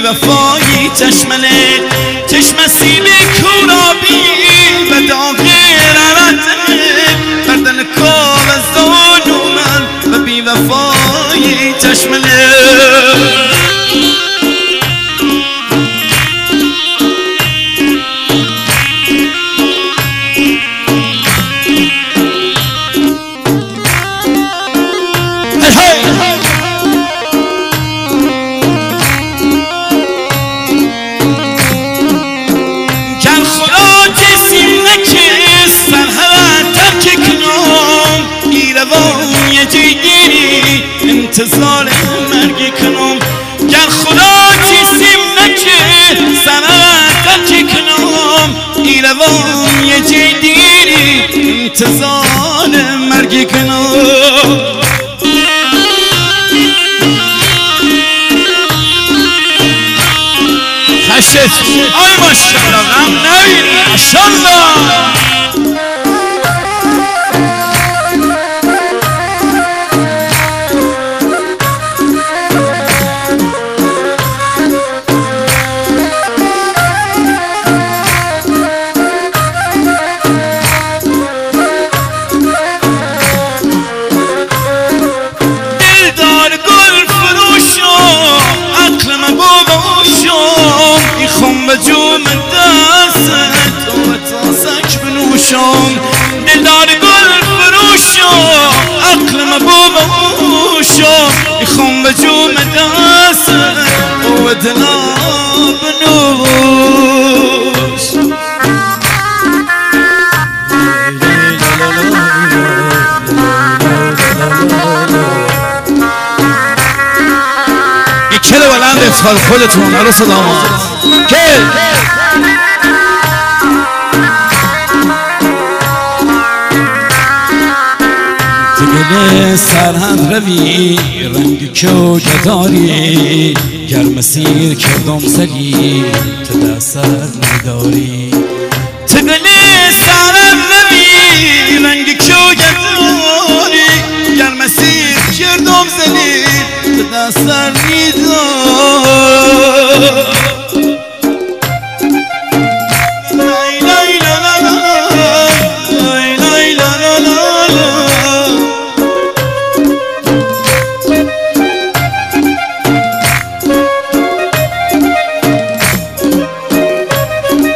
وفایی چشمنه چشم سیب کورابی و داغ رعته بردن کار زانومن و بی وفایی چشمنه انتظار مرگ کنم گر خدا چیزیم نکه سرت کنم ای روان یه جای دیری انتظار مرگ کنم خشت آی ماشالله غم نبینی ماشالله جوم دست و تاسک بنوشم دلدار گل فروشم عقل مبوشم میخوام به جوم دست و دلا بنوش یک کل بلند افتخار خودتون عروس داماد کل دل سرهند روی رنگ که جداری گر مسیر کردم سری تو دست نداری دل سرهند روی رنگ که جداری گر مسیر کردم سری تو دست نداری